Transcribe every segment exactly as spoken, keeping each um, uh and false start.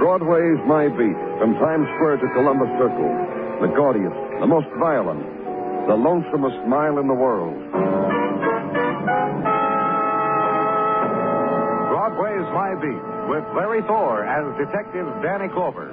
Broadway's My Beat, from Times Square to Columbus Circle, the gaudiest, the most violent, the lonesomest mile in the world. Broadway's My Beat, with Larry Thor as Detective Danny Clover.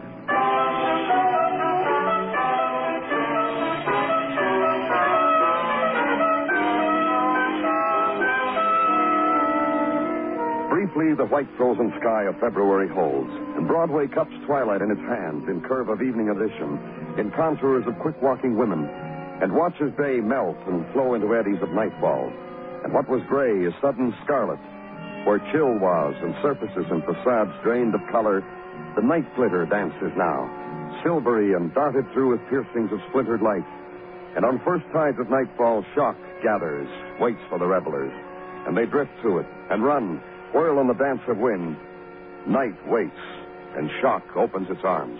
Briefly, the white frozen sky of February holds, and Broadway cups twilight in its hands in curve of evening edition, in contours of quick-walking women, and watches day melt and flow into eddies of nightfall. And what was gray is sudden scarlet. Where chill was and surfaces and facades drained of color, the night glitter dances now, silvery and darted through with piercings of splintered light. And on first tides of nightfall, shock gathers, waits for the revelers, and they drift to it and run, whirl in the dance of wind. Night waits, and shock opens its arms.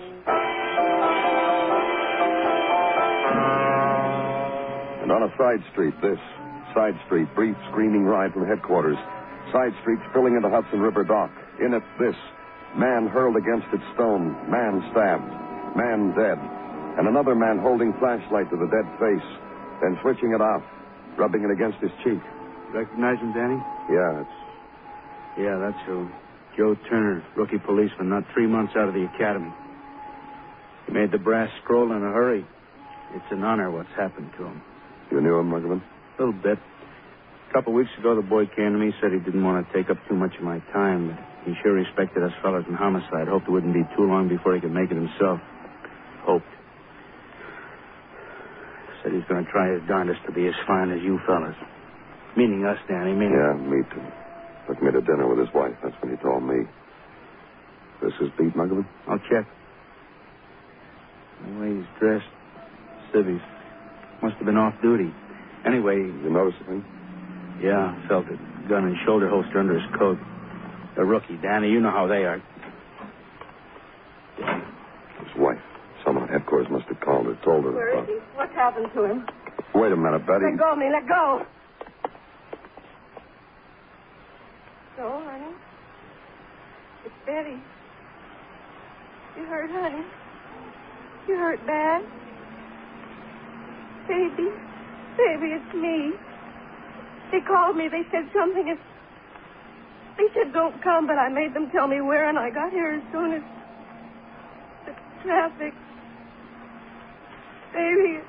And on a side street, this side street, brief screaming ride from headquarters. Side street spilling into Hudson River dock. In it, this man hurled against its stone, man stabbed, man dead, and another man holding flashlight to the dead face, then switching it off, rubbing it against his cheek. Recognize him, Danny? Yeah, it's Yeah, that's who. Joe Turner, rookie policeman, not three months out of the academy. He made the brass scroll in a hurry. It's an honor what's happened to him. You knew him, Muggavan? A little bit. A couple weeks ago, the boy came to me, said he didn't want to take up too much of my time, but he sure respected us fellas in homicide. Hoped it wouldn't be too long before he could make it himself. Hoped. Said he's going to try his darndest to be as fine as you fellas. Meaning us, Danny, meaning... Yeah, me too. Took me to dinner with his wife. That's when he told me. This is Pete Muggavan? I'll check. The way he's dressed, civvies. Must have been off duty. Anyway... You notice anything? Yeah, felt it. Gun and shoulder holster under his coat. The rookie, Danny. You know how they are. His wife. Someone at headquarters must have called her, told her. Where about... is he? What's happened to him? Wait a minute, Betty. Let go of me. Let go. So, honey? It's Betty. You hurt, honey? You hurt bad? Baby. Baby, it's me. They called me. They said something. If... They said don't come, but I made them tell me where, and I got here as soon as the traffic. Baby.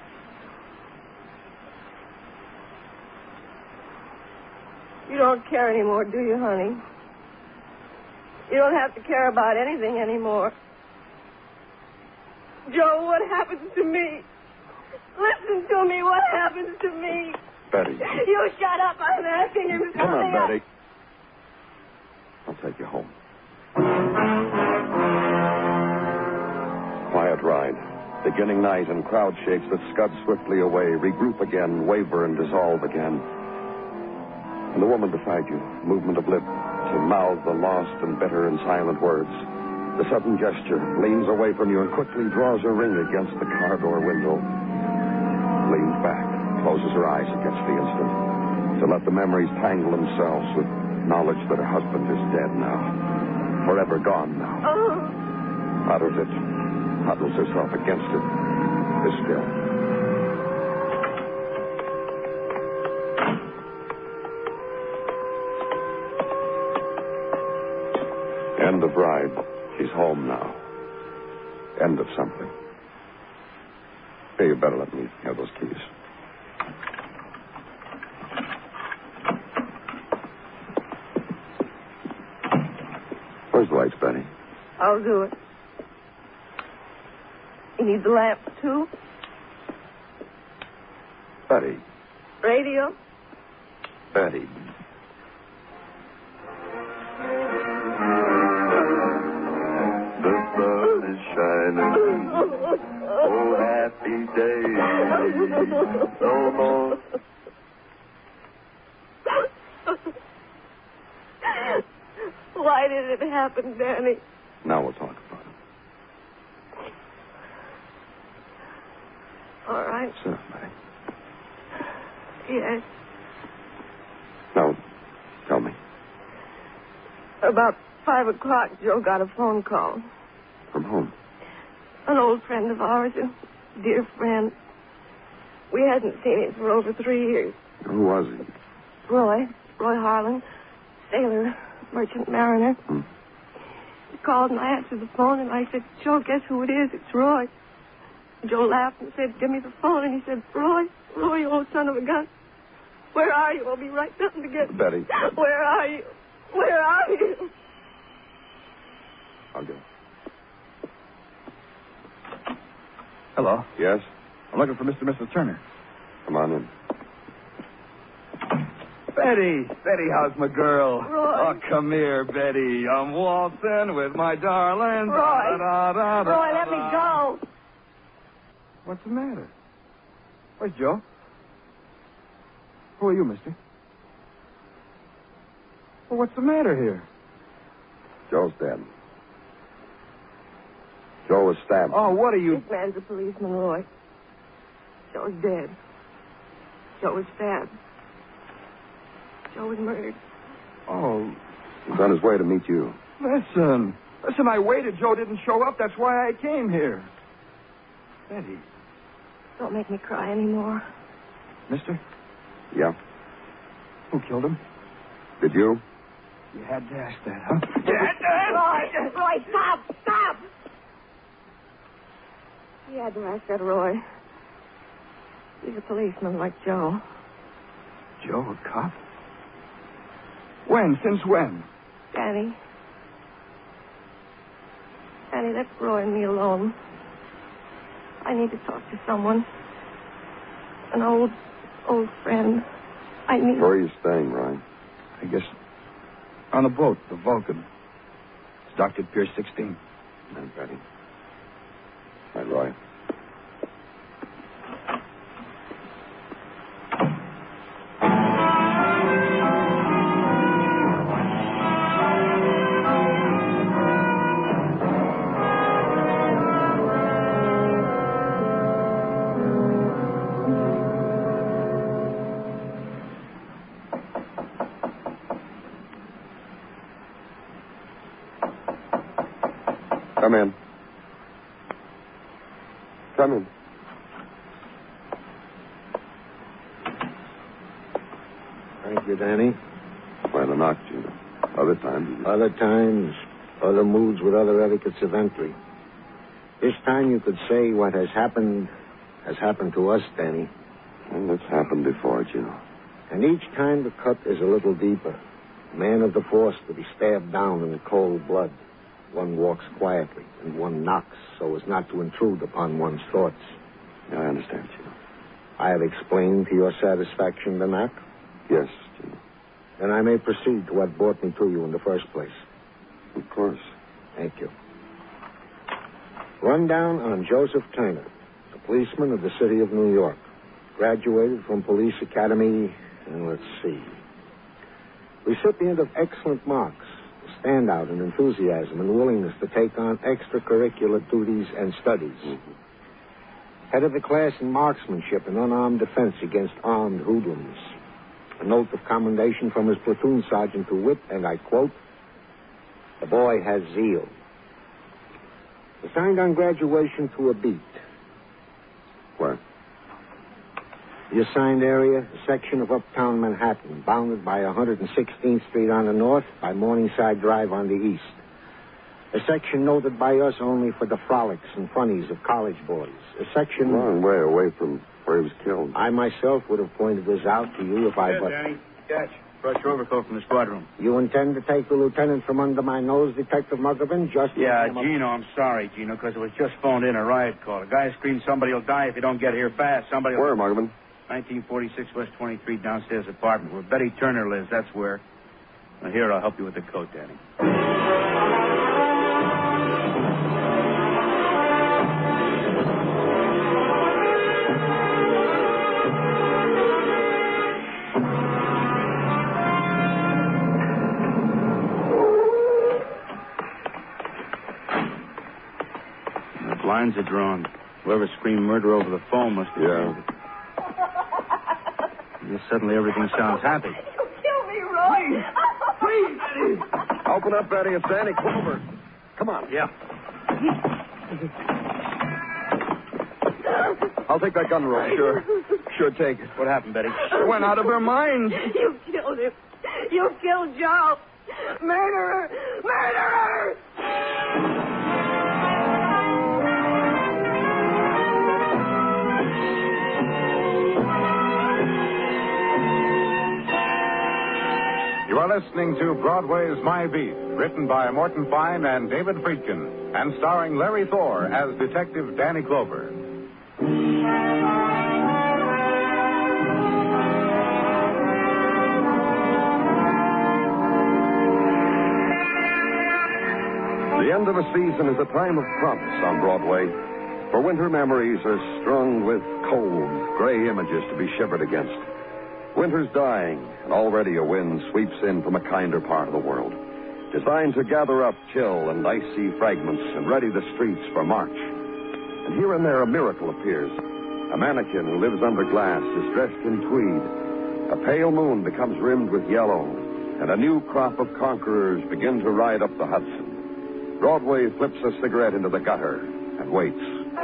You don't care anymore, do you, honey? You don't have to care about anything anymore. Joe, what happens to me? Listen to me. What happens to me? Betty. You shut up. I'm asking him something. Come on, else. Betty. I'll take you home. Quiet ride. Beginning night and crowd shapes that scud swiftly away, regroup again, waver and dissolve again. And the woman beside you, movement of lip to mouth the lost and bitter and silent words. The sudden gesture, leans away from you and quickly draws her ring against the car door window. Leans back, closes her eyes against the instant, to let the memories tangle themselves with knowledge that her husband is dead now. Forever gone now. Oh. Utters it, huddles herself against it, is still. End of ride. She's home now. End of something. Hey, you better let me have those keys. Where's the lights, Betty? I'll do it. You need the lamp, too? Betty. Radio? Betty. The sun is shining. Oh, happy day. No more. Why did it happen, Danny? Now we'll talk about it. All right. Sit down, Betty. Yes. Now, tell me. About five o'clock, Joe got a phone call. From whom? An old friend of ours, a dear friend. We hadn't seen him for over three years. Who was he? Roy. Roy Harlan. Sailor. Merchant mariner. Hmm. He called and I answered the phone and I said, Joe, guess who it is? It's Roy. Joe laughed and said, give me the phone. And he said, Roy, Roy, you old son of a gun. Where are you? I'll be right down to get you. Betty. Where are you? Where are you? I'll go. Hello. Yes? I'm looking for Mister and Missus Turner. Come on in. Betty. Betty, how's my girl? Roy. Oh, come here, Betty. I'm waltzing with my darling. Roy. Da, da, da, da, Roy, let me go. What's the matter? Where's Joe? Who are you, mister? Well, what's the matter here? Joe's dead. Joe was stabbed. Oh, what are you... This man's a policeman, Roy. Joe's dead. Joe was stabbed. Joe was murdered. Oh, He's on his way to meet you. listen. Listen, I waited. Joe didn't show up. That's why I came here. Betty. Don't make me cry anymore. Mister? Yeah? Who killed him? Did you? You had to ask that, huh? You had to ask Roy! Roy, stop! Stop! He had to ask that, Roy. He's a policeman like Joe. Joe, a cop? When? Since when? Danny. Danny, let Roy and me alone. I need to talk to someone. An old, old friend. I need... Where are you staying, Ryan? I guess on the boat, the Vulcan. It's docked at Pier sixteen. I'm Betty. Hi, Roy. Come in. Come in. Thank you, Danny. Quite a knock, Gina. Other times... Other times, other moods with other etiquettes of entry. This time you could say what has happened has happened to us, Danny. And it's happened before, Gino. And each time the cut is a little deeper. Man of the force to be stabbed down in cold blood. One walks quietly, and one knocks so as not to intrude upon one's thoughts. Yeah, I understand, Gino. I have explained to your satisfaction the knock. Yes, Gino. Then I may proceed to what brought me to you in the first place. Of course. Thank you. Rundown on Joseph Turner, a policeman of the city of New York. Graduated from Police Academy, and let's see. Recipient of excellent marks, a standout in enthusiasm and willingness to take on extracurricular duties and studies. Mm-hmm. Head of the class in marksmanship and unarmed defense against armed hoodlums. A note of commendation from his platoon sergeant to wit, and I quote, "The boy has zeal." Assigned on graduation to a beat. Where? The assigned area, a section of uptown Manhattan, bounded by one hundred sixteenth Street on the north, by Morningside Drive on the east. A section noted by us only for the frolics and funnies of college boys. A section... A long way away from where he was killed. I myself would have pointed this out to you if I... Here, but... Danny. Catch. Brush your overcoat from the squad room. You intend to take the lieutenant from under my nose, Detective Muggavan, just... Yeah, Gino, I'm sorry, Gino, because it was just phoned in a riot call. A guy screamed somebody will die if you don't get here fast. Somebody will... Where, Muggavan? nineteen forty-six West twenty-three downstairs apartment where Betty Turner lives. That's where. Now, here, I'll help you with the coat, Danny. The blinds are drawn. Whoever screamed murder over the phone must have... Yeah. And suddenly everything sounds happy. You kill me, Roy. Please, Betty. Open up, Betty. It's Danny Clover. Come on. Yeah. I'll take that gun, Roy. Sure. Sure, take it. What happened, Betty? She went out of her mind. You killed him. You killed Joe. Murderer! Murderer! You are listening to Broadway's My Beat, written by Morton Fine and David Friedkin, and starring Larry Thor as Detective Danny Clover. The end of a season is a time of promise on Broadway, for winter memories are strung with cold, gray images to be shivered against. Winter's dying, and already a wind sweeps in from a kinder part of the world, designed to gather up chill and icy fragments and ready the streets for March. And here and there a miracle appears. A mannequin who lives under glass is dressed in tweed. A pale moon becomes rimmed with yellow, and a new crop of conquerors begin to ride up the Hudson. Broadway flips a cigarette into the gutter and waits.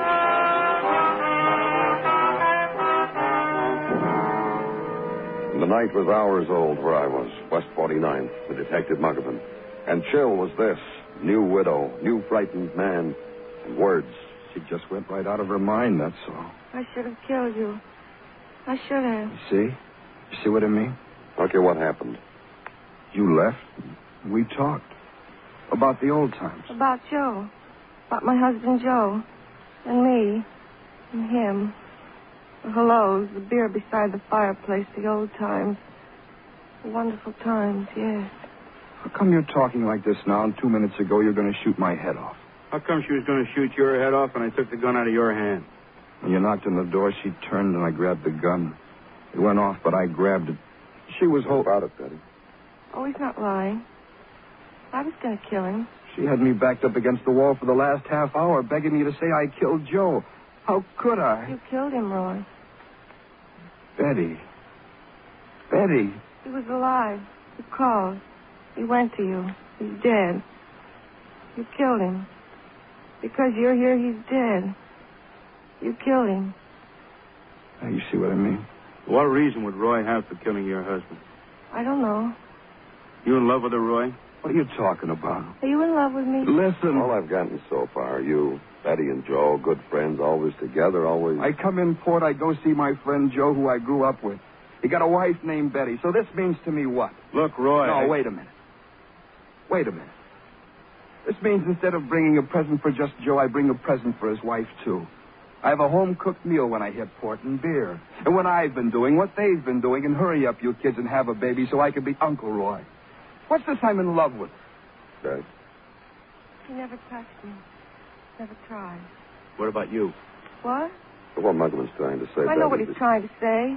The night was hours old where I was, West forty-ninth, the Detective Muggavan. And chill was this, new widow, new frightened man, and words. She just went right out of her mind, that's all. I should have killed you. I should have. You see? You see what I mean? Okay, what happened? You left. We talked. About the old times. About Joe. About my husband Joe. And me. And him. The hellos, the beer beside the fireplace, the old times. The wonderful times, yes. How come you're talking like this now, and two minutes ago you're going to shoot my head off? How come she was going to shoot your head off and I took the gun out of your hand? When you knocked on the door, she turned and I grabbed the gun. It went off, but I grabbed it. She was What about it, Betty? Oh, he's not lying. I was going to kill him. She had me backed up against the wall for the last half hour, begging me to say I killed Joe. How could I? You killed him, Roy. Betty. Betty. He was alive. You called. He went to you. He's dead. You killed him. Because you're here, he's dead. You killed him. Now, you see what I mean? What reason would Roy have for killing your husband? I don't know. You in love with her, Roy? What are you talking about? Are you in love with me? Listen. All I've gotten so far, you, Betty and Joe, good friends, always together, always... I come in port, I go see my friend Joe, who I grew up with. He got a wife named Betty, so this means to me what? Look, Roy... No, I... wait a minute. Wait a minute. This means instead of bringing a present for just Joe, I bring a present for his wife, too. I have a home-cooked meal when I hit port and beer. And what I've been doing, what they've been doing, and hurry up, you kids, and have a baby so I can be Uncle Roy. What's this I'm in love with? Okay. He never touched me. Never tried. What about you? What? So what Muggavan's trying to say, I know Betty, what he's is- trying to say.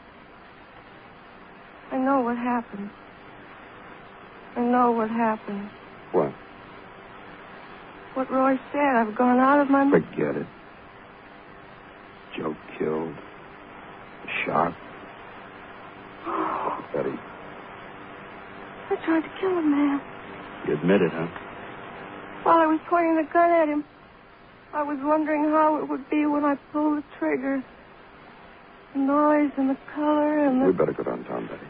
I know what happened. I know what happened. What? What Roy said. I've gone out of my... Forget it. Joe killed. Shot. Betty. I tried to kill a man. You admit it, huh? While I was pointing the gun at him, I was wondering how it would be when I pulled the trigger. The noise and the color and the... We better go downtown, Betty.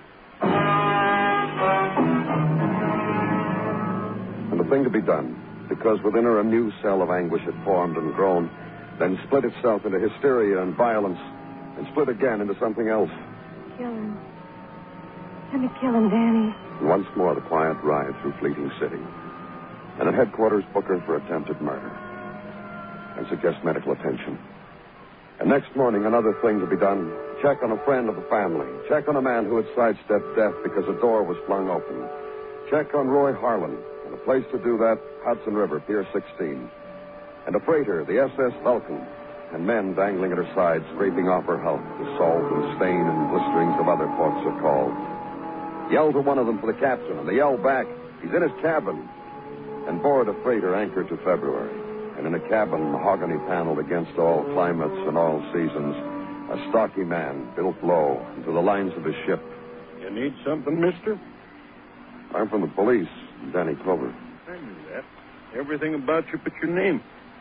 And the thing to be done, because within her a new cell of anguish had formed and grown, then split itself into hysteria and violence, and split again into something else. Kill him. Let me kill him, Danny. And once more the quiet ride through Fleeting City. And at headquarters, book her for attempted murder. And suggest medical attention. And next morning, another thing to be done. Check on a friend of the family. Check on a man who had sidestepped death because a door was flung open. Check on Roy Harlan. And a place to do that, Hudson River, Pier sixteen. And a freighter, the S S Vulcan. And men dangling at her side, scraping off her hull. The salt and stain and blisterings of other ports are called. Yell to one of them for the captain, and they yell back. He's in his cabin. And board a freighter anchored to February. And in a cabin, mahogany paneled against all climates and all seasons, a stocky man built low into the lines of his ship. You need something, mister? I'm from the police, Danny Clover. I knew that. Everything about you but your name.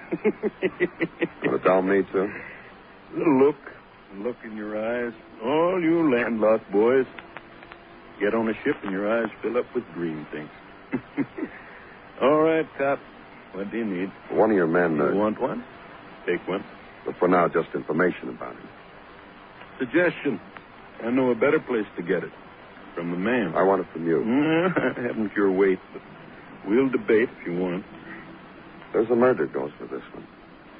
Want to tell me, too? The look, look in your eyes. All you landlocked boys. Get on a ship and your eyes fill up with green things. All right, cop. What do you need? One of your men... You uh, want one? Take one. But for now, just information about him. Suggestion. I know a better place to get it. From the man. I want it from you. I haven't your weight, but we'll debate if you want. There's a murder goes for this one.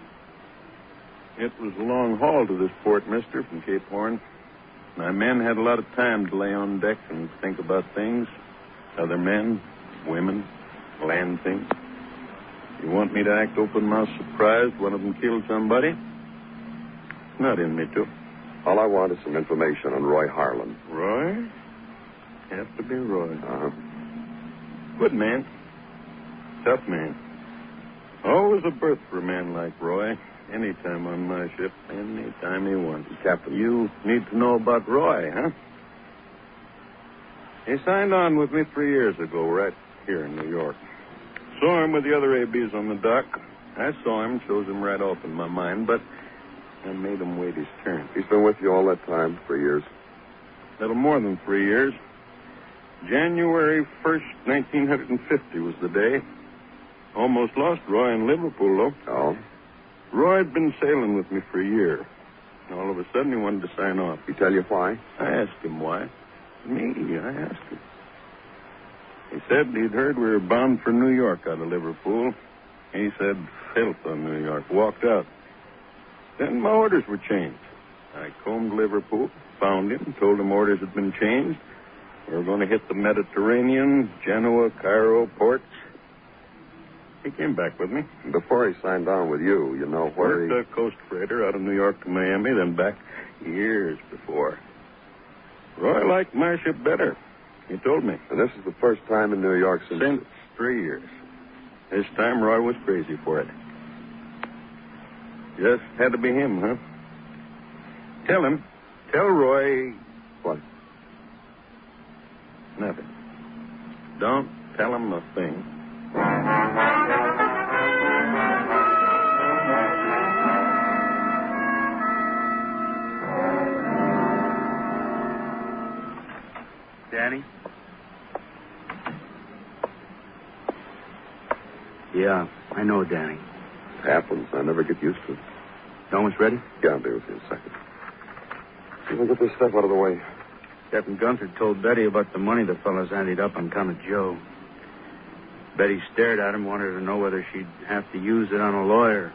It was a long haul to this port, mister, from Cape Horn. My men had a lot of time to lay on deck and think about things. Other men, women, land things. You want me to act open-mouthed surprised one of them killed somebody? Not in me, too. All I want is some information on Roy Harlan. Roy? Have to be Roy. Uh-huh. Good man. Tough man. Always a berth for a man like Roy. Anytime on my ship, anytime he wants. Captain. You need to know about Roy, huh? He signed on with me three years ago, right here in New York. Saw him with the other A Bs on the dock. I saw him, chose him right off in my mind, but I made him wait his turn. He's been with you all that time, three years? Little more than three years. January first, nineteen fifty was the day. Almost lost Roy in Liverpool, though. Oh? Roy had been sailing with me for a year. All of a sudden, he wanted to sign off. He tell you why? I asked him why. Me, I asked him. He said he'd heard we were bound for New York out of Liverpool. He said, filth on New York. Walked out. Then my orders were changed. I combed Liverpool, found him, told him orders had been changed. We were going to hit the Mediterranean, Genoa, Cairo, ports. He came back with me. Before he signed on with you, you know where he... Worked a coast freighter out of New York to Miami, then back years before. Roy liked my ship better. He told me. And this is the first time in New York since... Since three years. This time, Roy was crazy for it. Just had to be him, huh? Tell him. Tell Roy... What? Nothing. Don't tell him a thing. Danny? Yeah, I know, Danny. It happens. I never get used to it. You almost ready? Yeah, I'll be with you in a second. See if I get this stuff out of the way. Captain Gunther told Betty about the money the fellas anteed up on Comet Joe. Betty stared at him, wanted to know whether she'd have to use it on a lawyer.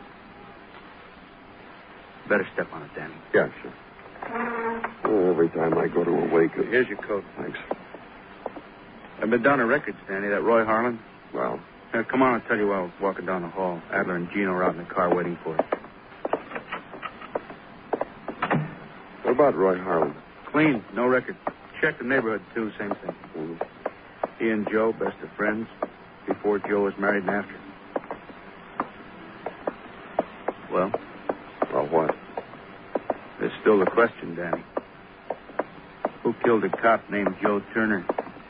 Better step on it, Danny. Yeah, sure. Oh, every time I go to a wake... It... Here's your coat. Thanks. I've been down to records, Danny. That Roy Harlan. Well? Uh, come on, I'll tell you while I was walking down the hall. Adler and Gino are out in the car waiting for us. What about Roy Harlan? Clean, no record. Check the neighborhood, too, same thing. Mm-hmm. He and Joe, best of friends, before Joe was married and after. Well? Well, what? There's still the question, Danny. Who killed a cop named Joe Turner?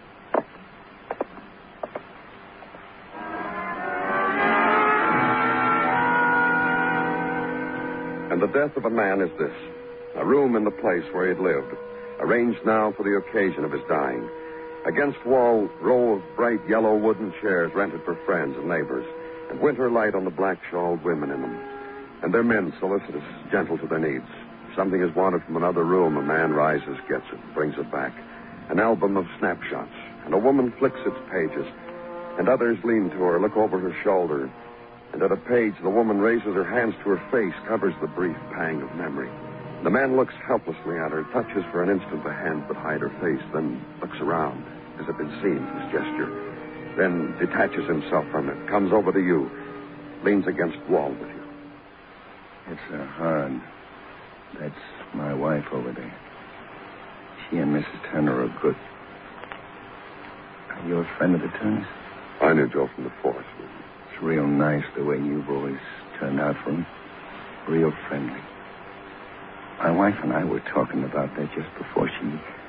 And the death of a man is this. A room in the place where he'd lived, arranged now for the occasion of his dying. Against wall, row of bright yellow wooden chairs rented for friends and neighbors, and winter light on the black-shawled women in them. And their men solicitous, gentle to their needs. Something is wanted from another room. A man rises, gets it, brings it back. An album of snapshots, and a woman flicks its pages. And others lean to her, look over her shoulder. And at a page, the woman raises her hands to her face, covers the brief pang of memory. The man looks helplessly at her, touches for an instant the hands that hide her face, then looks around, as if in seeing his gesture. Then detaches himself from it, comes over to you, leans against the wall with you. It's uh, hard. That's my wife over there. She and Missus Turner are good. Are you a friend of the Turners? I knew Joe from the force. It's real nice the way you've always turned out for him. Real friendly. My wife and I were talking about that just before she...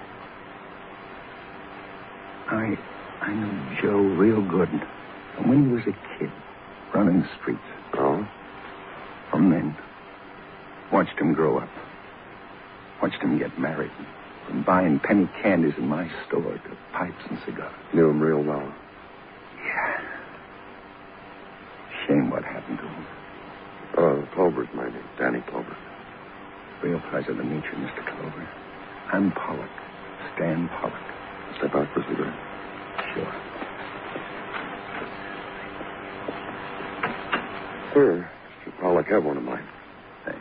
I I knew Joe real good. And when he was a kid, running the streets. Oh? from then. Watched him grow up. Watched him get married. From buying penny candies in my store to pipes and cigars. Knew him real well. Yeah. Shame what happened to him. Oh, Clover's my name. Danny Clover. Real pleasure to meet you, Mister Clover. I'm Pollock. Stan Pollock. Step out for a cigarette. Sure. Sir, Mister Pollock, have one of mine. Thanks.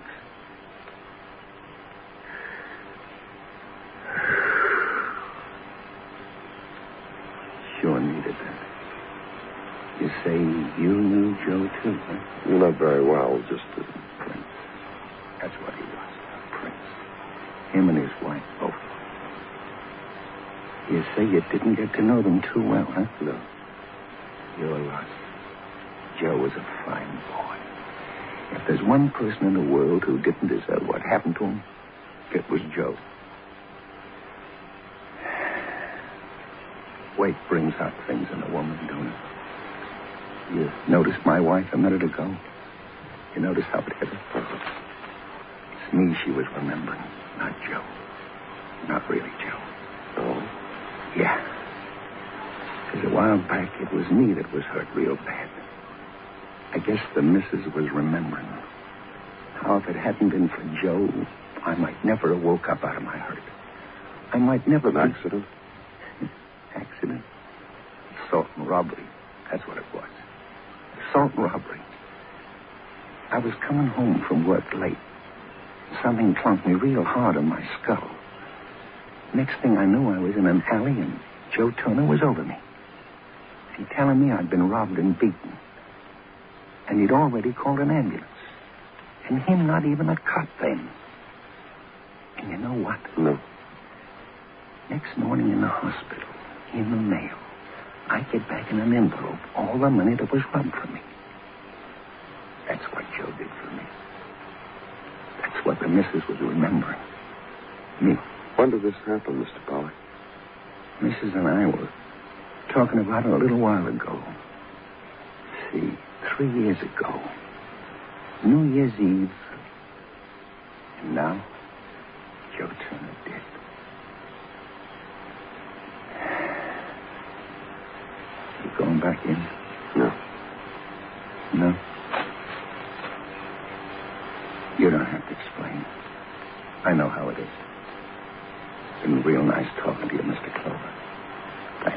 Sure needed that. You say you knew Joe, too, huh? Not very well, just a Prince. That's what he was, a prince. Him and his wife, both. You say you didn't get to know them too well, huh? No. You're lost. Joe was a fine boy. If there's one person in the world who didn't deserve what happened to him, it was Joe. Weight brings out things in a woman, don't it? You noticed my wife a minute ago? You notice how it hit her? It's me she was remembering, not Joe. Not really Joe. Oh? Yeah. Because a while back, it was me that was hurt real bad. I guess the missus was remembering how if it hadn't been for Joe, I might never have woke up out of my hurt. I might never... An accident? Accident? Assault and robbery. That's what it was. Assault and robbery. I was coming home from work late. Something clunked me real hard on my skull. Next thing I knew, I was in an alley and Joe Turner was over me. He telling me I'd been robbed and beaten. And he'd already called an ambulance. And him not even a cop then. And you know what? No. Next morning in the hospital, in the mail, I get back in an envelope all the money that was robbed from me. That's what Joe did for me. That's what the missus was remembering. Me. When did this happen, Mister Pollock? Missus and I were talking about it a little while ago. See, three years ago. New Year's Eve. And now, Joe Turner dead. You going back in? No. No? You don't have to explain. I know how it is. It's been real nice talking to you, Mister Clover. Thanks.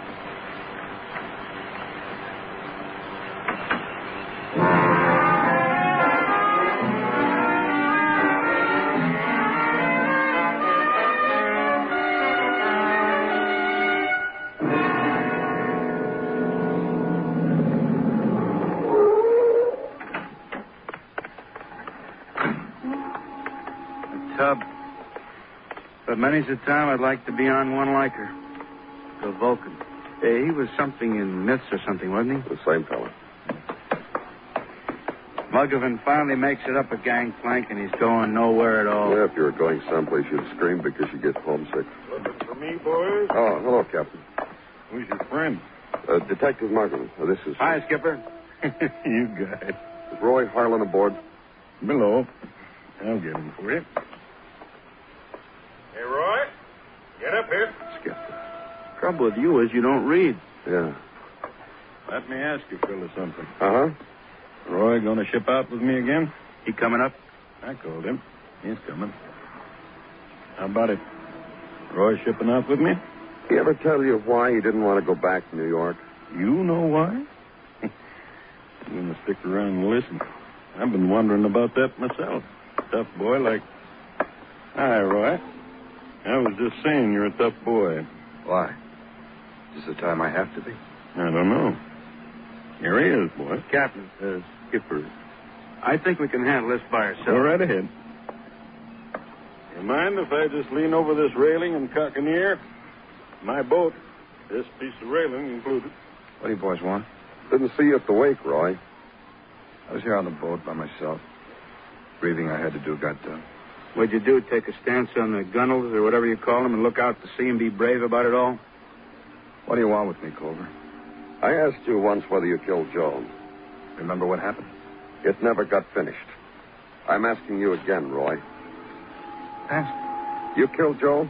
Tub. But many's the time I'd like to be on one like her. The Vulcan. Hey, he was something in myths or something, wasn't he? The same fellow. Muggavan finally makes it up a gangplank, and he's going nowhere at all. Yeah, if you were going someplace, you'd scream because you get homesick. Looking for me, boys? Oh, hello, Captain. Who's your friend? Uh, Detective Markham. Uh, this is... Hi, Skipper. You guys. Is Roy Harlan aboard? Below. I'll get him for you. Hey, Roy. Get up here. Skipper. Trouble with you is you don't read. Yeah. Let me ask you, fella, something. Uh-huh. Roy going to ship out with me again? He coming up? I called him. He's coming. How about it? Roy shipping out with me? He ever tell you why he didn't want to go back to New York? You know why? I'm going to stick around and listen. I've been wondering about that myself. Tough boy like... Hi, Roy. I was just saying you're a tough boy. Why? Is this the time I have to be? I don't know. Here he is, boy. Captain, uh, Skipper. I think we can handle this by ourselves. Go right ahead. You mind if I just lean over this railing and cock an ear? My boat. This piece of railing included. What do you boys want? Didn't see you at the wake, Roy. I was here on the boat by myself. Breathing I had to do got done. What'd you do, take a stance on the gunnels or whatever you call them and look out to sea and be brave about it all? What do you want with me, Clover? I asked you once whether you killed Joe. Remember what happened? It never got finished. I'm asking you again, Roy. Ask. You killed Joe?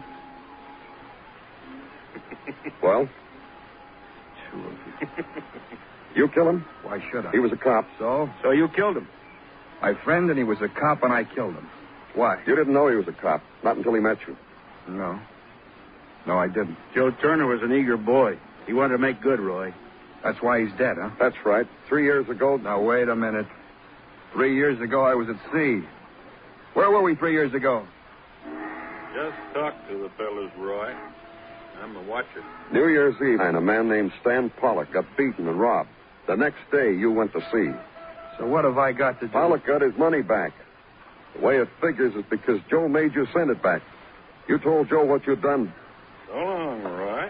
Well? Two of you. You kill him? Why should I? He was a cop. So? So you killed him. My friend, and he was a cop, and I killed him. Why? You didn't know he was a cop, not until he met you. No. No, I didn't. Joe Turner was an eager boy. He wanted to make good, Roy. That's why he's dead, huh? That's right. Three years ago... Now, wait a minute. Three years ago, I was at sea. Where were we three years ago? Just talk to the fellas, Roy. I'm a watcher. New Year's Eve, and a man named Stan Pollock got beaten and robbed. The next day, you went to sea. So what have I got to do? Pollock got his money back. The way it figures is because Joe made you send it back. You told Joe what you'd done. So long, Roy.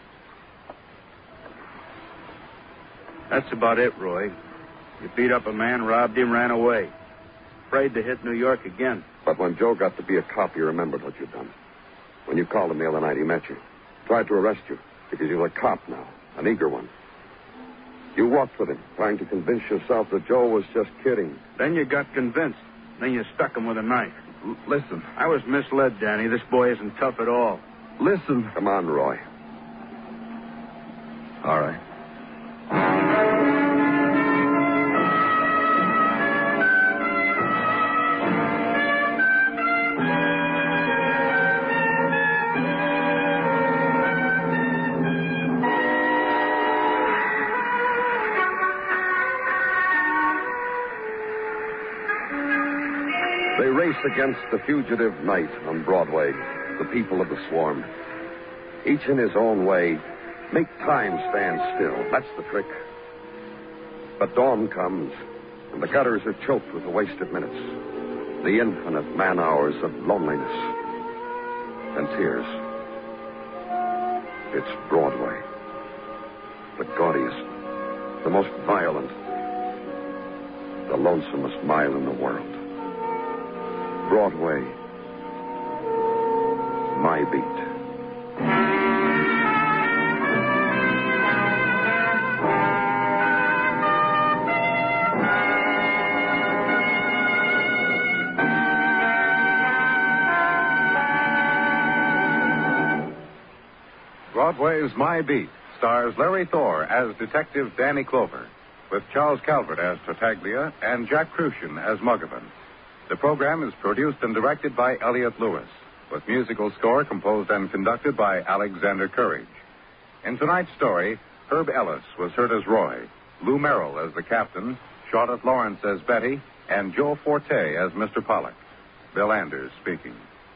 That's about it, Roy. You beat up a man, robbed him, ran away. Afraid to hit New York again. But when Joe got to be a cop, he remembered what you'd done. When you called him the other night, he met you. Tried to arrest you because you're a cop now, an eager one. You walked with him, trying to convince yourself that Joe was just kidding. Then you got convinced. Then you stuck him with a knife. L- listen. I was misled, Danny. This boy isn't tough at all. Listen. Come on, Roy. All right. They race against the fugitive night on Broadway, the people of the swarm. Each in his own way, make time stand still. That's the trick. But dawn comes, and the gutters are choked with the wasted minutes, the infinite man-hours of loneliness and tears. It's Broadway, the gaudiest, the most violent, the lonesomest mile in the world. Broadway, my beat. Broadway's My Beat stars Larry Thor as Detective Danny Clover, with Charles Calvert as Tartaglia and Jack Crucian as Muggavan. The program is produced and directed by Elliott Lewis, with musical score composed and conducted by Alexander Courage. In tonight's story, Herb Ellis was heard as Roy, Lou Merrill as the captain, Charlotte Lawrence as Betty, and Joe Forte as Mister Pollock. Bill Anders speaking.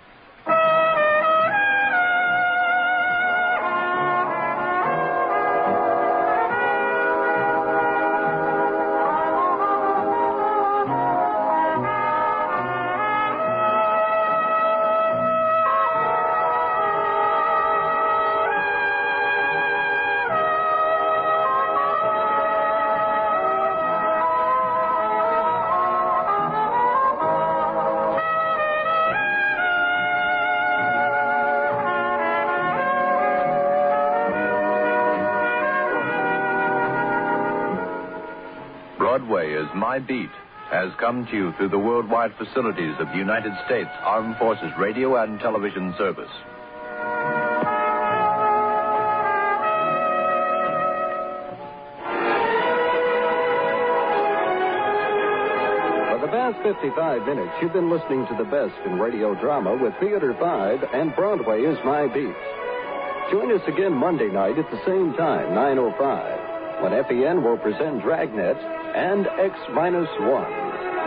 Broadway is My Beat has come to you through the worldwide facilities of the United States Armed Forces Radio and Television Service. For the past fifty-five minutes, you've been listening to the best in radio drama with Theater five and Broadway is My Beat. Join us again Monday night at the same time, nine oh five, when F E N will present Dragnet and X minus one.